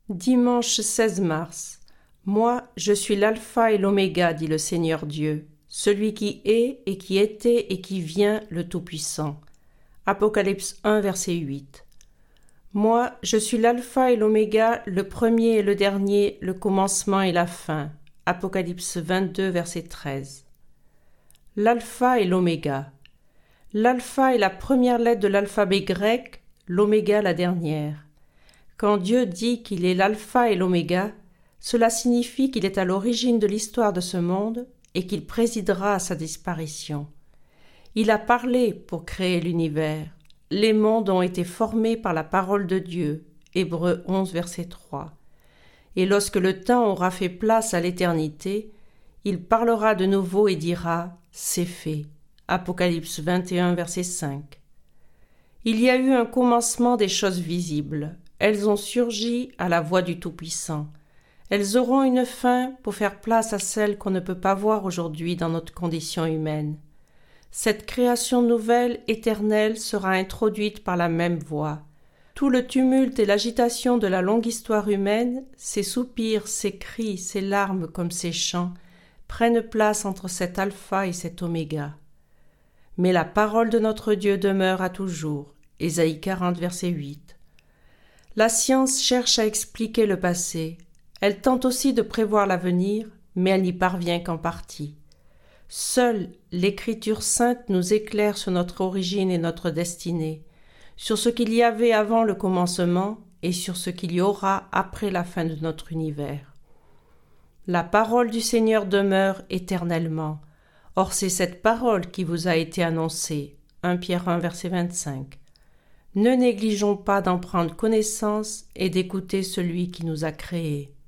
Dimanche 16 mars. Moi, je suis l'alpha et l'oméga, dit le Seigneur Dieu, celui qui est et qui était et qui vient, le Tout-Puissant. Apocalypse 1, verset 8. Moi, je suis l'alpha et l'oméga, le premier et le dernier, le commencement et la fin. Apocalypse 22, verset 13. L'alpha et l'oméga. L'alpha est la première lettre de l'alphabet grec, l'oméga la dernière. Quand Dieu dit qu'il est l'alpha et l'oméga, cela signifie qu'il est à l'origine de l'histoire de ce monde et qu'il présidera à sa disparition. Il a parlé pour créer l'univers. Les mondes ont été formés par la parole de Dieu. Hébreux 11, verset 3. Et lorsque le temps aura fait place à l'éternité, il parlera de nouveau et dira « C'est fait ». Apocalypse 21, verset 5. Il y a eu un commencement des choses visibles. Elles ont surgi à la voix du Tout-Puissant. Elles auront une fin pour faire place à celles qu'on ne peut pas voir aujourd'hui dans notre condition humaine. Cette création nouvelle, éternelle, sera introduite par la même voix. Tout le tumulte et l'agitation de la longue histoire humaine, ses soupirs, ses cris, ses larmes comme ses chants, prennent place entre cet alpha et cet oméga. Mais la parole de notre Dieu demeure à toujours. Ésaïe 40, verset 8. La science cherche à expliquer le passé. Elle tente aussi de prévoir l'avenir, mais elle n'y parvient qu'en partie. Seule l'Écriture sainte nous éclaire sur notre origine et notre destinée, sur ce qu'il y avait avant le commencement et sur ce qu'il y aura après la fin de notre univers. La parole du Seigneur demeure éternellement. Or c'est cette parole qui vous a été annoncée. 1 Pierre 1, verset 25. Ne négligeons pas d'en prendre connaissance et d'écouter celui qui nous a créés.